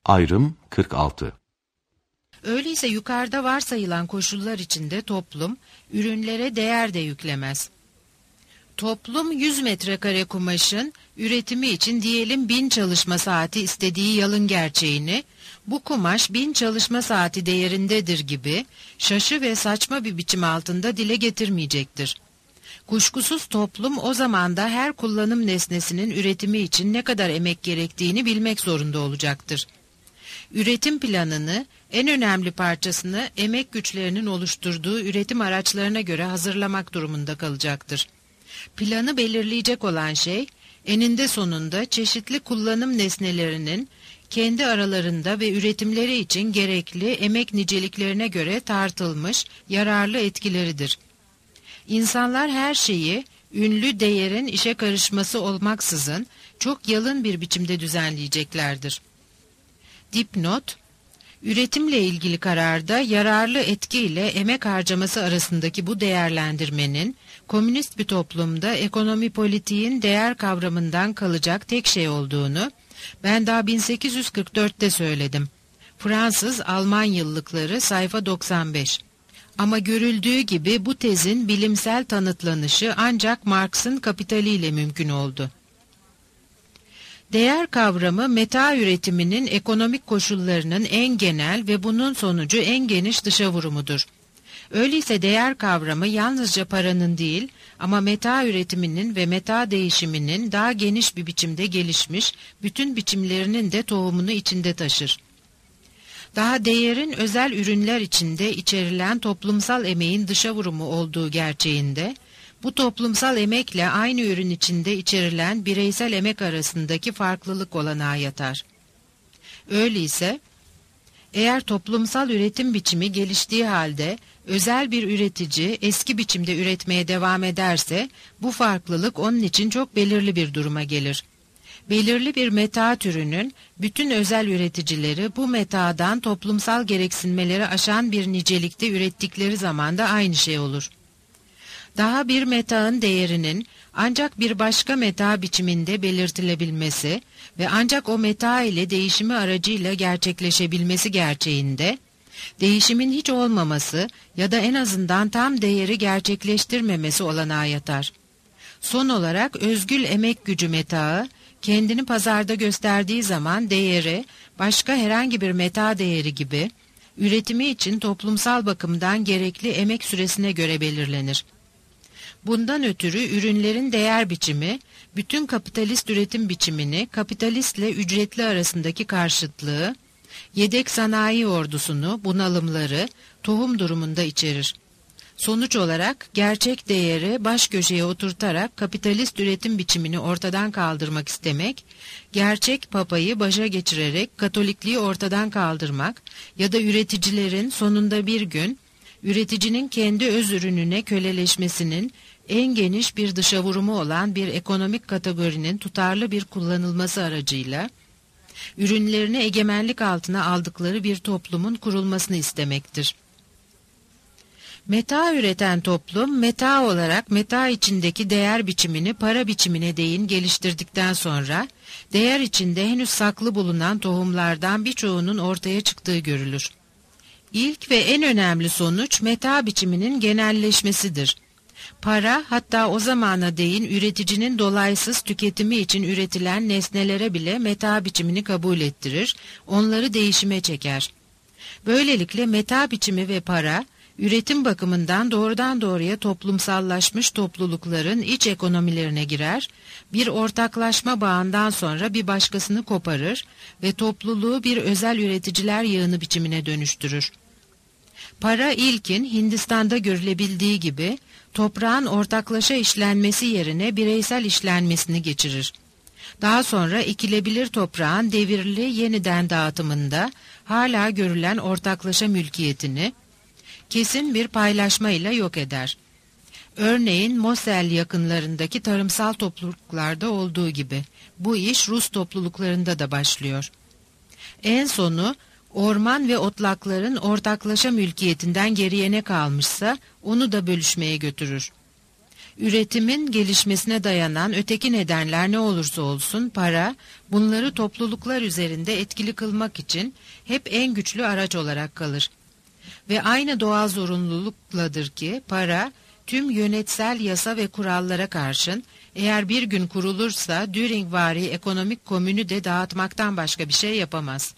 Ayrım 46. Öyleyse yukarıda varsayılan koşullar içinde toplum, ürünlere değer de yüklemez. Toplum 100 metrekare kumaşın üretimi için diyelim 1000 çalışma saati istediği yalın gerçeğini, bu kumaş 1000 çalışma saati değerindedir gibi şaşı ve saçma bir biçim altında dile getirmeyecektir. Kuşkusuz toplum o zaman da her kullanım nesnesinin üretimi için ne kadar emek gerektiğini bilmek zorunda olacaktır. Üretim planını, en önemli parçasını emek güçlerinin oluşturduğu üretim araçlarına göre hazırlamak durumunda kalacaktır. Planı belirleyecek olan şey, eninde sonunda çeşitli kullanım nesnelerinin kendi aralarında ve üretimleri için gerekli emek niceliklerine göre tartılmış yararlı etkileridir. İnsanlar her şeyi, ünlü değerin işe karışması olmaksızın çok yalın bir biçimde düzenleyeceklerdir. Dipnot: üretimle ilgili kararda yararlı etki ile emek harcaması arasındaki bu değerlendirmenin, komünist bir toplumda ekonomi politiğin değer kavramından kalacak tek şey olduğunu, ben daha 1844'te söyledim. Fransız Alman Yıllıkları sayfa 95. Ama görüldüğü gibi bu tezin bilimsel tanıtlanışı ancak Marx'ın kapitaliyle mümkün oldu. Değer kavramı meta üretiminin ekonomik koşullarının en genel ve bunun sonucu en geniş dışa vurumudur. Öyleyse değer kavramı yalnızca paranın değil ama meta üretiminin ve meta değişiminin daha geniş bir biçimde gelişmiş bütün biçimlerinin de tohumunu içinde taşır. Daha değerin özel ürünler içinde içerilen toplumsal emeğin dışa vurumu olduğu gerçeğinde, bu toplumsal emekle aynı ürün içinde içerilen bireysel emek arasındaki farklılık olanağı yatar. Öyleyse, eğer toplumsal üretim biçimi geliştiği halde özel bir üretici eski biçimde üretmeye devam ederse, bu farklılık onun için çok belirli bir duruma gelir. Belirli bir meta türünün bütün özel üreticileri bu metadan toplumsal gereksinmeleri aşan bir nicelikte ürettikleri zaman da aynı şey olur. Daha bir metaın değerinin ancak bir başka meta biçiminde belirtilebilmesi ve ancak o meta ile değişimi aracıyla gerçekleşebilmesi gerçeğinde, değişimin hiç olmaması ya da en azından tam değeri gerçekleştirmemesi olanağı yatar. Son olarak özgül emek gücü metaı, kendini pazarda gösterdiği zaman değeri, başka herhangi bir meta değeri gibi, üretimi için toplumsal bakımdan gerekli emek süresine göre belirlenir. Bundan ötürü ürünlerin değer biçimi, bütün kapitalist üretim biçimini kapitalistle ücretli arasındaki karşıtlığı, yedek sanayi ordusunu, bunalımları, tohum durumunda içerir. Sonuç olarak gerçek değeri baş köşeye oturtarak kapitalist üretim biçimini ortadan kaldırmak istemek, gerçek papayı başa geçirerek katolikliği ortadan kaldırmak ya da üreticilerin sonunda bir gün, üreticinin kendi öz ürününe köleleşmesinin en geniş bir dışa vurumu olan bir ekonomik kategorinin tutarlı bir kullanılması aracıyla, ürünlerini egemenlik altına aldıkları bir toplumun kurulmasını istemektir. Meta üreten toplum, meta olarak meta içindeki değer biçimini para biçimine değin geliştirdikten sonra, değer içinde henüz saklı bulunan tohumlardan birçoğunun ortaya çıktığı görülür. İlk ve en önemli sonuç meta biçiminin genelleşmesidir. Para, hatta o zamana değin üreticinin dolaysız tüketimi için üretilen nesnelere bile meta biçimini kabul ettirir, onları değişime çeker. Böylelikle meta biçimi ve para, üretim bakımından doğrudan doğruya toplumsallaşmış toplulukların iç ekonomilerine girer, bir ortaklaşma bağından sonra bir başkasını koparır ve topluluğu bir özel üreticiler yığını biçimine dönüştürür. Para ilkin Hindistan'da görülebildiği gibi toprağın ortaklaşa işlenmesi yerine bireysel işlenmesini geçirir. Daha sonra ekilebilir toprağın devirli yeniden dağıtımında hala görülen ortaklaşa mülkiyetini kesin bir paylaşmayla yok eder. Örneğin Mosel yakınlarındaki tarımsal topluluklarda olduğu gibi bu iş Rus topluluklarında da başlıyor. En sonu orman ve otlakların ortaklaşa mülkiyetinden geriye ne kalmışsa onu da bölüşmeye götürür. Üretimin gelişmesine dayanan öteki nedenler ne olursa olsun para, bunları topluluklar üzerinde etkili kılmak için hep en güçlü araç olarak kalır. Ve aynı doğal zorunlulukladır ki para, tüm yönetsel yasa ve kurallara karşın, eğer bir gün kurulursa Düringvari ekonomik komünü de dağıtmaktan başka bir şey yapamaz.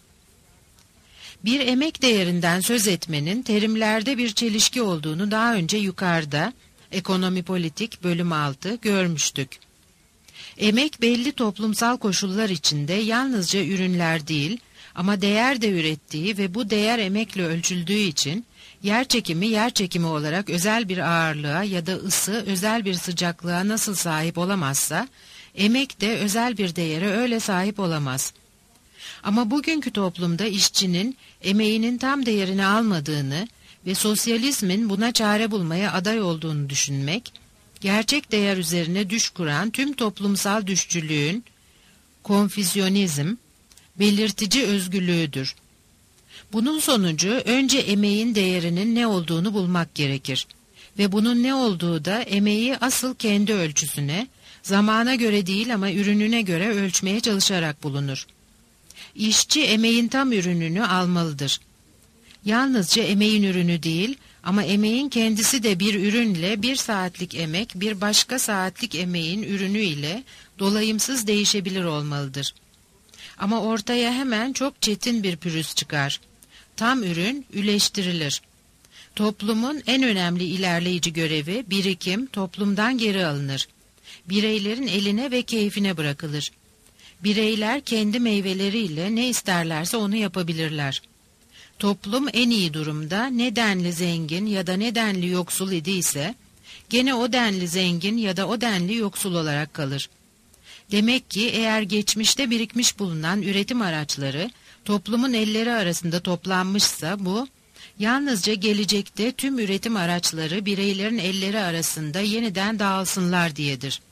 Bir emek değerinden söz etmenin terimlerde bir çelişki olduğunu daha önce yukarıda, Ekonomi Politik bölüm 6 görmüştük. Emek belli toplumsal koşullar içinde yalnızca ürünler değil ama değer de ürettiği ve bu değer emekle ölçüldüğü için yer çekimi olarak özel bir ağırlığa ya da ısı özel bir sıcaklığa nasıl sahip olamazsa emek de özel bir değere öyle sahip olamaz. Ama bugünkü toplumda işçinin emeğinin tam değerini almadığını ve sosyalizmin buna çare bulmaya aday olduğunu düşünmek, gerçek değer üzerine düş kuran tüm toplumsal düşçülüğün, konfüzyonizm, belirtici özgürlüğüdür. Bunun sonucu önce emeğin değerinin ne olduğunu bulmak gerekir. Ve bunun ne olduğu da emeği asıl kendi ölçüsüne, zamana göre değil ama ürününe göre ölçmeye çalışarak bulunur. İşçi emeğin tam ürününü almalıdır. Yalnızca emeğin ürünü değil ama emeğin kendisi de bir ürünle bir saatlik emek bir başka saatlik emeğin ürünü ile dolayımsız değişebilir olmalıdır. Ama ortaya hemen çok çetin bir pürüz çıkar. Tam ürün üleştirilir. Toplumun en önemli ilerleyici görevi birikim toplumdan geri alınır. Bireylerin eline ve keyfine bırakılır. Bireyler kendi meyveleriyle ne isterlerse onu yapabilirler. Toplum en iyi durumda ne denli zengin ya da ne denli yoksul idiyse, gene o denli zengin ya da o denli yoksul olarak kalır. Demek ki eğer geçmişte birikmiş bulunan üretim araçları toplumun elleri arasında toplanmışsa bu, yalnızca gelecekte tüm üretim araçları bireylerin elleri arasında yeniden dağılsınlar diyedir.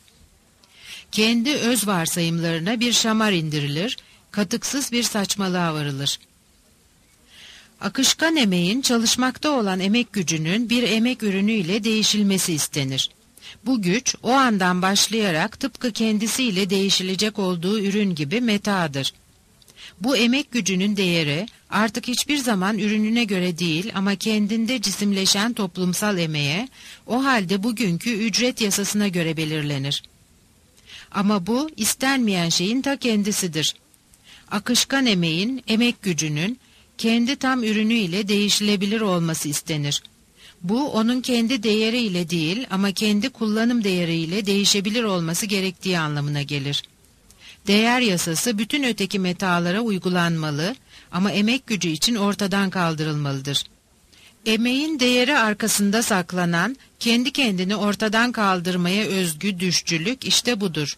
Kendi öz varsayımlarına bir şamar indirilir, katıksız bir saçmalığa varılır. Akışkan emeğin çalışmakta olan emek gücünün bir emek ürünüyle değişilmesi istenir. Bu güç o andan başlayarak tıpkı kendisiyle değişilecek olduğu ürün gibi metaadır. Bu emek gücünün değeri artık hiçbir zaman ürününe göre değil ama kendinde cisimleşen toplumsal emeğe, o halde bugünkü ücret yasasına göre belirlenir. Ama bu istenmeyen şeyin ta kendisidir. Akışkan emeğin, emek gücünün kendi tam ürünüyle değişilebilir olması istenir. Bu onun kendi değeriyle değil ama kendi kullanım değeriyle değişebilir olması gerektiği anlamına gelir. Değer yasası bütün öteki metalara uygulanmalı ama emek gücü için ortadan kaldırılmalıdır. Emeğin değeri arkasında saklanan, kendi kendini ortadan kaldırmaya özgü düşçülük işte budur.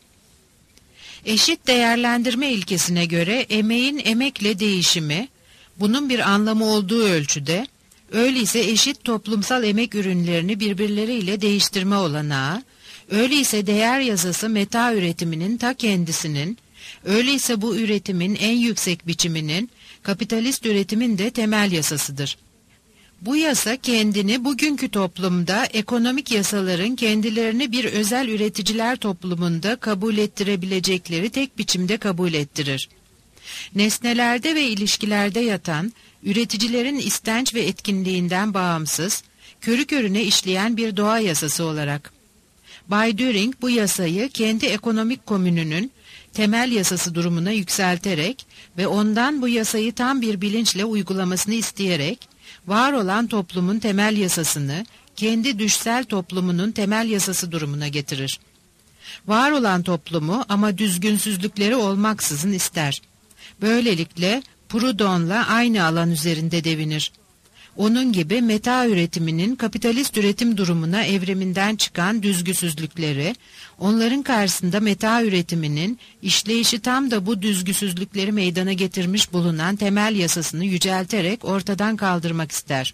Eşit değerlendirme ilkesine göre emeğin emekle değişimi, bunun bir anlamı olduğu ölçüde, öyleyse eşit toplumsal emek ürünlerini birbirleriyle değiştirme olanağı, öyleyse değer yasası meta üretiminin ta kendisinin, öyleyse bu üretimin en yüksek biçiminin, kapitalist üretimin de temel yasasıdır. Bu yasa kendini bugünkü toplumda ekonomik yasaların kendilerini bir özel üreticiler toplumunda kabul ettirebilecekleri tek biçimde kabul ettirir. Nesnelerde ve ilişkilerde yatan, üreticilerin istenç ve etkinliğinden bağımsız, körü körüne işleyen bir doğa yasası olarak. Bay Düring bu yasayı kendi ekonomik komününün temel yasası durumuna yükselterek ve ondan bu yasayı tam bir bilinçle uygulamasını isteyerek, var olan toplumun temel yasasını kendi düşsel toplumunun temel yasası durumuna getirir. Var olan toplumu ama düzgünsüzlükleri olmaksızın ister. Böylelikle Proudhon'la aynı alan üzerinde devinir. Onun gibi meta üretiminin kapitalist üretim durumuna evriminden çıkan düzgüsüzlükleri, onların karşısında meta üretiminin işleyişi tam da bu düzgüsüzlükleri meydana getirmiş bulunan temel yasasını yücelterek ortadan kaldırmak ister.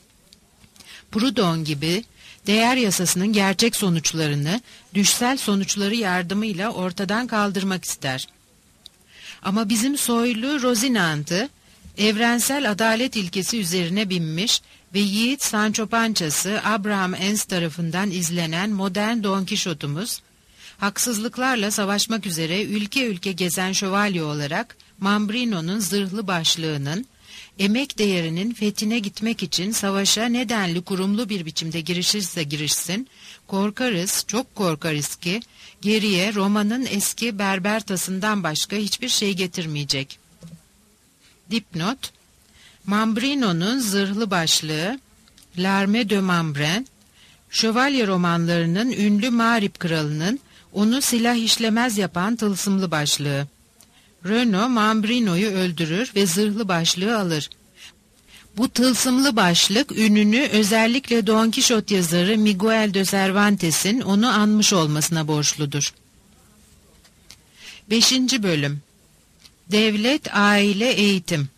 Proudhon gibi değer yasasının gerçek sonuçlarını, düşsel sonuçları yardımıyla ortadan kaldırmak ister. Ama bizim soylu Rosinant'ı, evrensel adalet ilkesi üzerine binmiş, ve yiğit Sancho Pança'sı Abraham Ernst tarafından izlenen modern Don Kişot'umuz, haksızlıklarla savaşmak üzere ülke ülke gezen şövalye olarak Mambrino'nun zırhlı başlığının, emek değerinin fethine gitmek için savaşa nedenli kurumlu bir biçimde girişirse girişsin, korkarız, çok korkarız ki geriye Roma'nın eski Berbertas'ından başka hiçbir şey getirmeyecek. Dipnot: Mambrino'nun zırhlı başlığı, L'Armée de Mambrin, şövalye romanlarının ünlü Mağrip kralının onu silah işlemez yapan tılsımlı başlığı. Renaud Mambrino'yu öldürür ve zırhlı başlığı alır. Bu tılsımlı başlık ününü özellikle Don Kişot yazarı Miguel de Cervantes'in onu anmış olmasına borçludur. 5. Bölüm Devlet, Aile, Eğitim.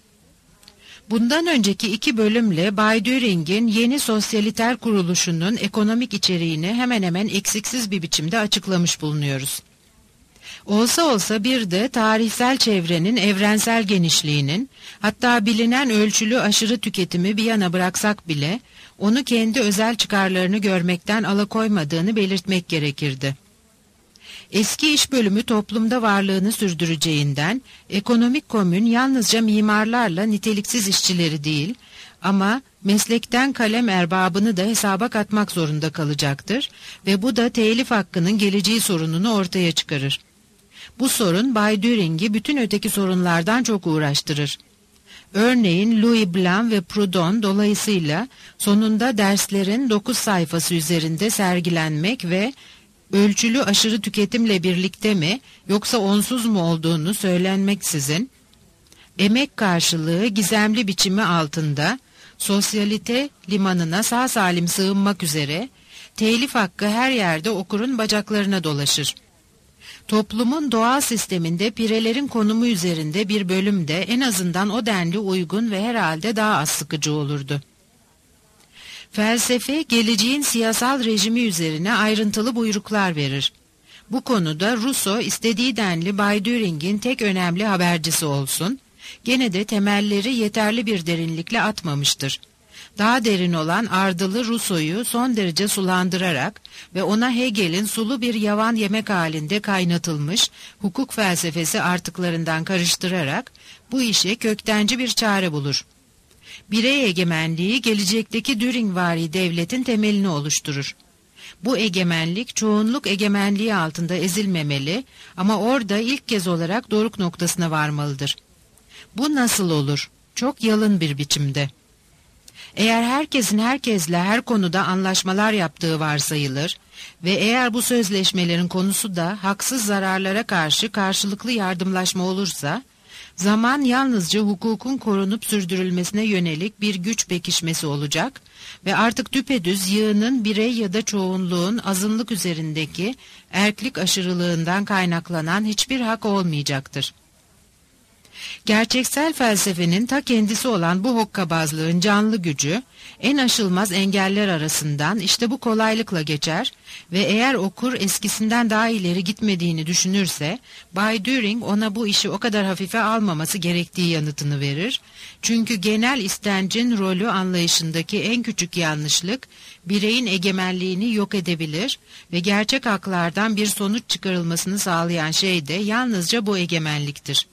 Bundan önceki 2 bölümle Bay Düring'in yeni sosyaliter kuruluşunun ekonomik içeriğini hemen hemen eksiksiz bir biçimde açıklamış bulunuyoruz. Olsa olsa bir de tarihsel çevrenin evrensel genişliğinin, hatta bilinen ölçülü aşırı tüketimi bir yana bıraksak bile, onu kendi özel çıkarlarını görmekten alıkoymadığını belirtmek gerekirdi. Eski iş bölümü toplumda varlığını sürdüreceğinden, ekonomik komün yalnızca mimarlarla niteliksiz işçileri değil, ama meslekten kalem erbabını da hesaba katmak zorunda kalacaktır ve bu da telif hakkının geleceği sorununu ortaya çıkarır. Bu sorun Bay Düring'i bütün öteki sorunlardan çok uğraştırır. Örneğin Louis Blanc ve Proudhon dolayısıyla sonunda derslerin 9 sayfası üzerinde sergilenmek ve ölçülü aşırı tüketimle birlikte mi yoksa onsuz mu olduğunu söylenmeksizin, emek karşılığı gizemli biçimi altında sosyalite limanına sağ salim sığınmak üzere telif hakkı her yerde okurun bacaklarına dolaşır. Toplumun doğal sisteminde pirelerin konumu üzerinde bir bölümde en azından o denli uygun ve herhalde daha az sıkıcı olurdu. Felsefe, geleceğin siyasal rejimi üzerine ayrıntılı buyruklar verir. Bu konuda Rousseau istediği denli Bay Düring'in tek önemli habercisi olsun, gene de temelleri yeterli bir derinlikle atmamıştır. Daha derin olan ardılı Rousseau'yu son derece sulandırarak ve ona Hegel'in sulu bir yavan yemek halinde kaynatılmış hukuk felsefesi artıklarından karıştırarak bu işe köktenci bir çare bulur. Birey egemenliği gelecekteki Düringvari devletin temelini oluşturur. Bu egemenlik çoğunluk egemenliği altında ezilmemeli ama orada ilk kez olarak doruk noktasına varmalıdır. Bu nasıl olur? Çok yalın bir biçimde. Eğer herkesin herkesle her konuda anlaşmalar yaptığı varsayılır ve eğer bu sözleşmelerin konusu da haksız zararlara karşı karşılıklı yardımlaşma olursa, zaman yalnızca hukukun korunup sürdürülmesine yönelik bir güç pekişmesi olacak ve artık düpedüz yığının birey ya da çoğunluğun azınlık üzerindeki erklik aşırılığından kaynaklanan hiçbir hak olmayacaktır. Gerçeksel felsefenin ta kendisi olan bu hokkabazlığın canlı gücü, en aşılmaz engeller arasından işte bu kolaylıkla geçer ve eğer okur eskisinden daha ileri gitmediğini düşünürse, Bay Düring ona bu işi o kadar hafife almaması gerektiği yanıtını verir. Çünkü genel istencin rolü anlayışındaki en küçük yanlışlık, bireyin egemenliğini yok edebilir ve gerçek haklardan bir sonuç çıkarılmasını sağlayan şey de yalnızca bu egemenliktir.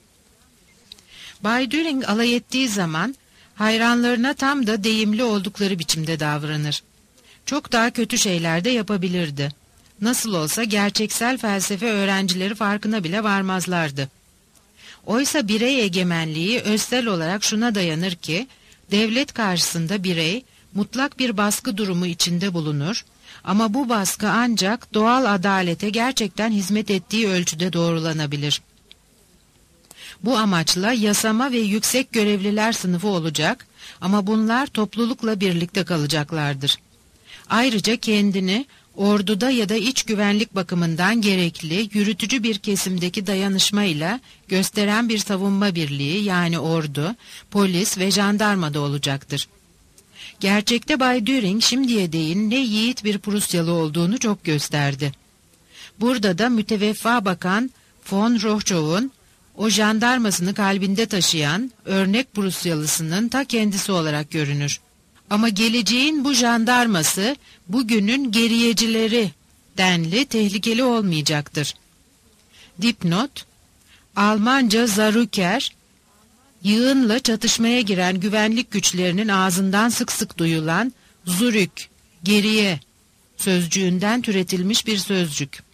Bay Düring alay ettiği zaman hayranlarına tam da deyimli oldukları biçimde davranır. Çok daha kötü şeyler de yapabilirdi. Nasıl olsa gerçeksel felsefe öğrencileri farkına bile varmazlardı. Oysa birey egemenliği özsel olarak şuna dayanır ki, devlet karşısında birey mutlak bir baskı durumu içinde bulunur ama bu baskı ancak doğal adalete gerçekten hizmet ettiği ölçüde doğrulanabilir. Bu amaçla yasama ve yüksek görevliler sınıfı olacak ama bunlar toplulukla birlikte kalacaklardır. Ayrıca kendini orduda ya da iç güvenlik bakımından gerekli yürütücü bir kesimdeki dayanışmayla gösteren bir savunma birliği yani ordu, polis ve jandarma da olacaktır. Gerçekte Bay Düring şimdiye değin ne yiğit bir Prusyalı olduğunu çok gösterdi. Burada da müteveffa bakan von Rohchow'un o jandarmasını kalbinde taşıyan örnek Prusyalısının ta kendisi olarak görünür. Ama geleceğin bu jandarması bugünün geriyecileri denli tehlikeli olmayacaktır. Dipnot: Almanca Zarücker, yığınla çatışmaya giren güvenlik güçlerinin ağzından sık sık duyulan Zurück, geriye sözcüğünden türetilmiş bir sözcük.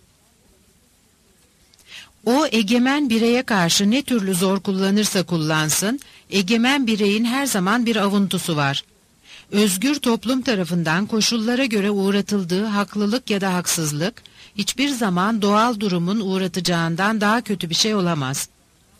O egemen bireye karşı ne türlü zor kullanırsa kullansın, egemen bireyin her zaman bir avuntusu var. Özgür toplum tarafından koşullara göre uğratıldığı haklılık ya da haksızlık, hiçbir zaman doğal durumun uğratacağından daha kötü bir şey olamaz.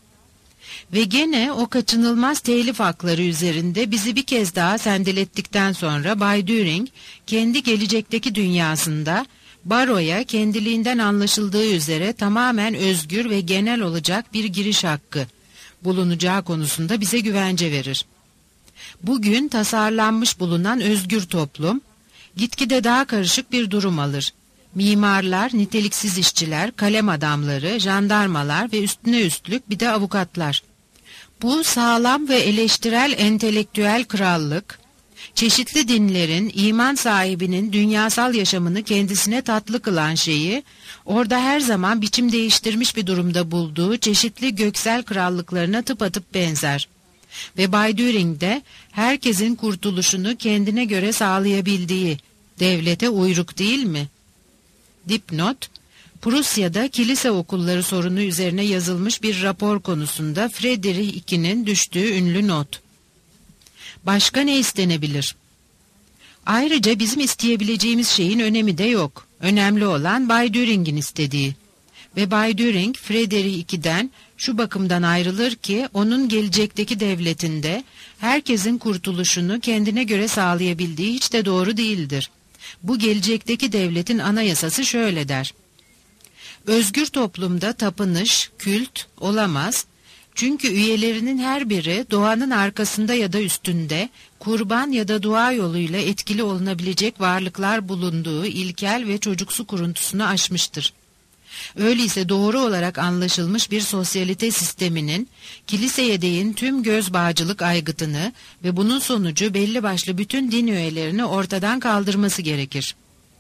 Ve gene o kaçınılmaz telif hakları üzerinde bizi bir kez daha sendelettikten sonra Bay Düring, kendi gelecekteki dünyasında, baroya kendiliğinden anlaşıldığı üzere tamamen özgür ve genel olacak bir giriş hakkı bulunacağı konusunda bize güvence verir. Bugün tasarlanmış bulunan özgür toplum, gitgide daha karışık bir durum alır. Mimarlar, niteliksiz işçiler, kalem adamları, jandarmalar ve üstüne üstlük bir de avukatlar. Bu sağlam ve eleştirel entelektüel krallık, çeşitli dinlerin, iman sahibinin dünyasal yaşamını kendisine tatlı kılan şeyi, orada her zaman biçim değiştirmiş bir durumda bulduğu çeşitli göksel krallıklarına tıpatıp benzer. Ve Bay Düring de herkesin kurtuluşunu kendine göre sağlayabildiği devlete uyruk değil mi? Dipnot: Prusya'da kilise okulları sorunu üzerine yazılmış bir rapor konusunda Friedrich II'nin düştüğü ünlü not. Başka ne istenebilir? Ayrıca bizim isteyebileceğimiz şeyin önemi de yok. Önemli olan Bay Düring'in istediği. Ve Bay Düring, Friedrich II'den şu bakımdan ayrılır ki, onun gelecekteki devletinde herkesin kurtuluşunu kendine göre sağlayabildiği hiç de doğru değildir. Bu gelecekteki devletin anayasası şöyle der: Özgür toplumda tapınış, kült olamaz. Çünkü üyelerinin her biri doğanın arkasında ya da üstünde, kurban ya da dua yoluyla etkili olunabilecek varlıklar bulunduğu ilkel ve çocuksu kuruntusunu aşmıştır. Öyleyse doğru olarak anlaşılmış bir sosyalite sisteminin, kiliseye değin tüm göz bağcılık aygıtını ve bunun sonucu belli başlı bütün din üyelerini ortadan kaldırması gerekir.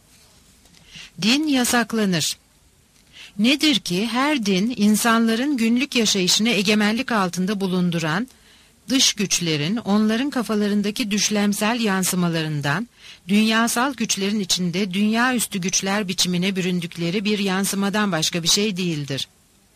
Din yasaklanır. Nedir ki her din, insanların günlük yaşayışını egemenlik altında bulunduran, dış güçlerin onların kafalarındaki düşlemsel yansımalarından, dünyasal güçlerin içinde dünyaüstü güçler biçimine büründükleri bir yansımadan başka bir şey değildir.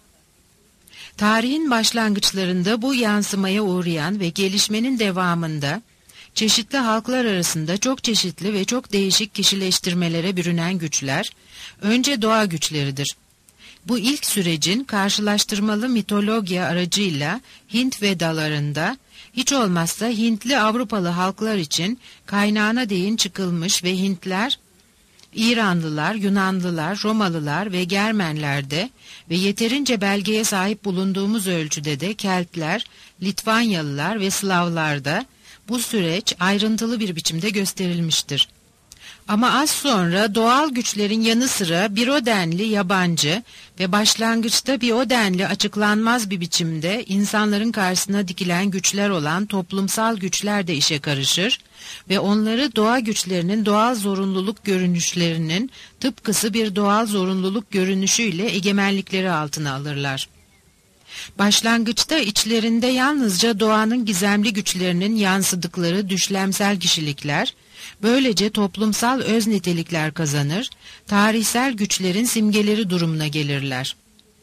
Tarihin başlangıçlarında bu yansımaya uğrayan ve gelişmenin devamında, çeşitli halklar arasında çok çeşitli ve çok değişik kişileştirmelere bürünen güçler, önce doğa güçleridir. Bu ilk sürecin karşılaştırmalı mitologya aracıyla Hint Vedalarında, hiç olmazsa Hintli Avrupalı halklar için kaynağına değin çıkılmış ve Hintler, İranlılar, Yunanlılar, Romalılar ve Germenlerde ve yeterince belgeye sahip bulunduğumuz ölçüde de Keltler, Litvanyalılar ve Slavlarda bu süreç ayrıntılı bir biçimde gösterilmiştir. Ama az sonra doğal güçlerin yanı sıra bir o denli yabancı ve başlangıçta bir o denli açıklanmaz bir biçimde insanların karşısına dikilen güçler olan toplumsal güçler de işe karışır ve onları doğa güçlerinin doğal zorunluluk görünüşlerinin tıpkısı bir doğal zorunluluk görünüşüyle egemenlikleri altına alırlar. Başlangıçta içlerinde yalnızca doğanın gizemli güçlerinin yansıdıkları düşlemsel kişilikler, böylece toplumsal öz nitelikler kazanır, tarihsel güçlerin simgeleri durumuna gelirler.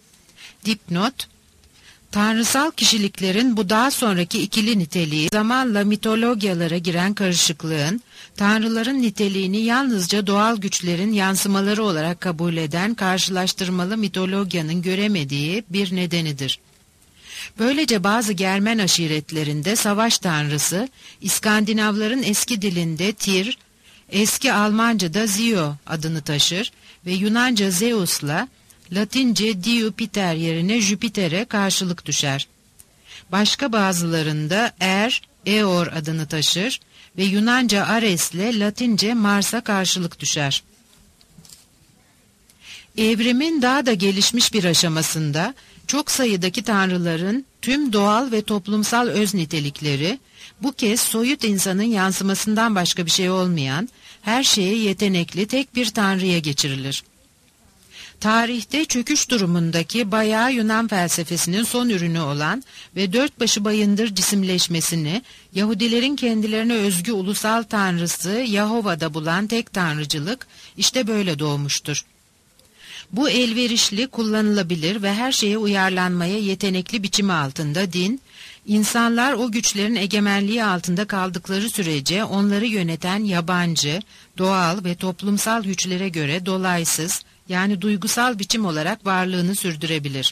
Dipnot: Tanrısal kişiliklerin bu daha sonraki ikili niteliği, zamanla mitologyalara giren karışıklığın, tanrıların niteliğini yalnızca doğal güçlerin yansımaları olarak kabul eden karşılaştırmalı mitologyanın göremediği bir nedenidir. Böylece bazı Germen aşiretlerinde savaş tanrısı, İskandinavların eski dilinde Tyr, eski Almanca'da Zio adını taşır ve Yunanca Zeus'la Latince Diupiter yerine Jüpiter'e karşılık düşer. Başka bazılarında Eor adını taşır ve Yunanca Ares'le Latince Mars'a karşılık düşer. Evrimin daha da gelişmiş bir aşamasında çok sayıdaki tanrıların tüm doğal ve toplumsal öz nitelikleri, bu kez soyut insanın yansımasından başka bir şey olmayan, her şeye yetenekli tek bir tanrıya geçirilir. Tarihte çöküş durumundaki bayağı Yunan felsefesinin son ürünü olan ve dört başı bayındır cisimleşmesini, Yahudilerin kendilerine özgü ulusal tanrısı Yahova'da bulan tek tanrıcılık, işte böyle doğmuştur. Bu elverişli, kullanılabilir ve her şeye uyarlanmaya yetenekli biçimi altında din, insanlar o güçlerin egemenliği altında kaldıkları sürece onları yöneten yabancı, doğal ve toplumsal güçlere göre dolaysız, yani duygusal biçim olarak varlığını sürdürebilir.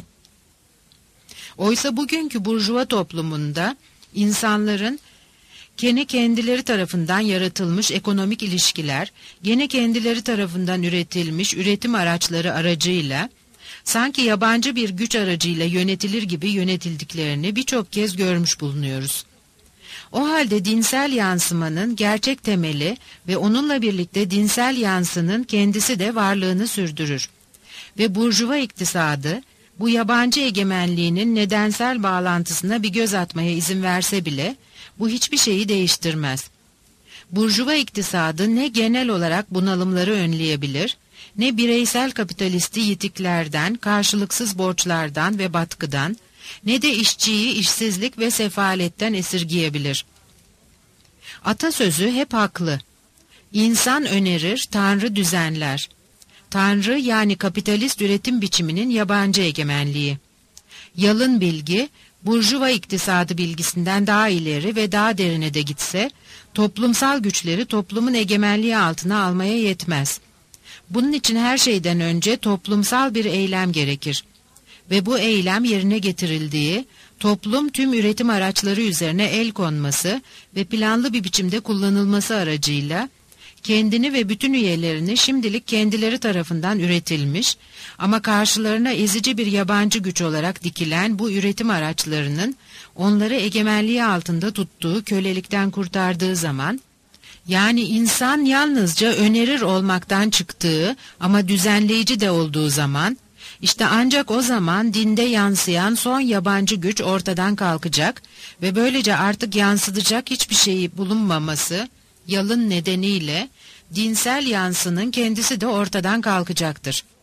Oysa bugünkü burjuva toplumunda insanların gene kendileri tarafından yaratılmış ekonomik ilişkiler, gene kendileri tarafından üretilmiş üretim araçları aracıyla, sanki yabancı bir güç aracıyla yönetilir gibi yönetildiklerini birçok kez görmüş bulunuyoruz. O halde dinsel yansımanın gerçek temeli ve onunla birlikte dinsel yansının kendisi de varlığını sürdürür. Ve burjuva iktisadı, bu yabancı egemenliğinin nedensel bağlantısına bir göz atmaya izin verse bile, bu hiçbir şeyi değiştirmez. Burjuva iktisadı ne genel olarak bunalımları önleyebilir, ne bireysel kapitalisti yitiklerden, karşılıksız borçlardan ve batkıdan, ne de işçiyi işsizlik ve sefaletten esirgiyebilir. Atasözü hep haklı. İnsan önerir, Tanrı düzenler. Tanrı yani kapitalist üretim biçiminin yabancı egemenliği. Yalın bilgi, burjuva iktisadı bilgisinden daha ileri ve daha derine de gitse, toplumsal güçleri toplumun egemenliği altına almaya yetmez. Bunun için her şeyden önce toplumsal bir eylem gerekir. Ve bu eylem yerine getirildiği, toplum tüm üretim araçları üzerine el konması ve planlı bir biçimde kullanılması aracıyla, kendini ve bütün üyelerini şimdilik kendileri tarafından üretilmiş ama karşılarına ezici bir yabancı güç olarak dikilen bu üretim araçlarının onları egemenliği altında tuttuğu kölelikten kurtardığı zaman, yani insan yalnızca önerir olmaktan çıktığı ama düzenleyici de olduğu zaman, İşte ancak o zaman dinde yansıyan son yabancı güç ortadan kalkacak ve böylece artık yansıtacak hiçbir şeyi bulunmaması, yalın nedeniyle dinsel yansının kendisi de ortadan kalkacaktır.